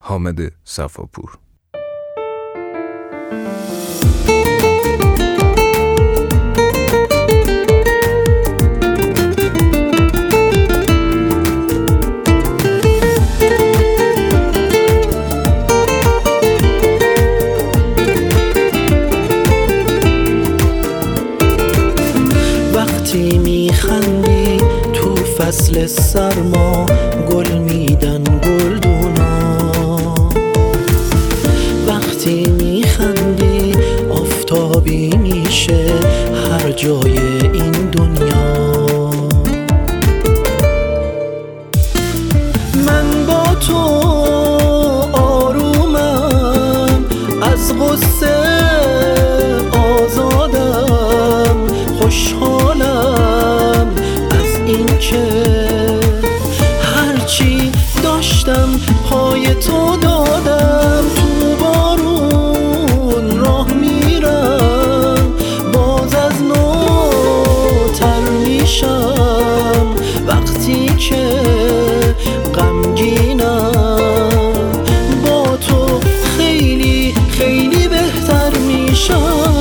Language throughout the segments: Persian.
حامد صفاپور. وقتی میخندی تو فصل سرما گل میدن گلدونا، وقتی میخندی آفتابی میشه هر جای این دنیا. من با تو آرومم، از غصه آزادم، خوشحالم از این که هرچی داشتم پای تو دادم. تو بارون راه میرم باز از نو تر میشم، وقتی که غمگینم با تو خیلی خیلی بهتر میشم.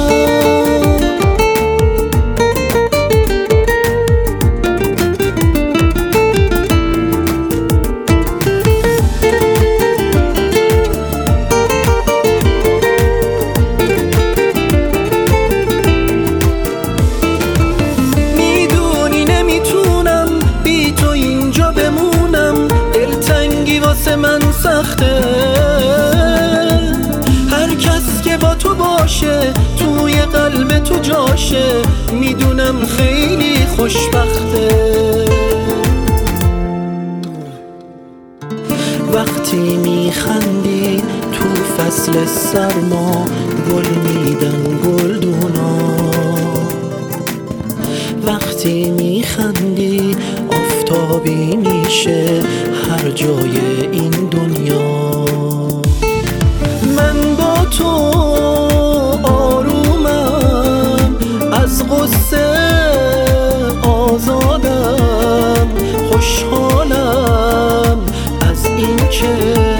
واسه من سخته هر کس که با تو باشه توی قلب تو جاشه، میدونم خیلی خوشبخته. وقتی میخندی تو فصل سرما گل میدن گلدونا، وقتی میخندی آفتابی میشه هر جای این دنیا. من با تو آرومم، از غصه آزادم، خوشحالم از این که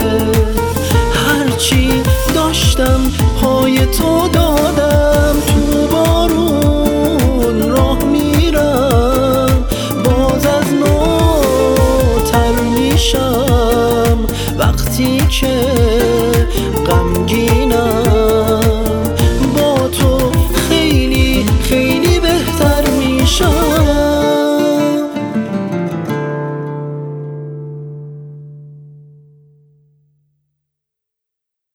هرچی داشتم پای تو دادم. تو بارون راه میرم باز از نو تر میشم، وقتی که غمگینم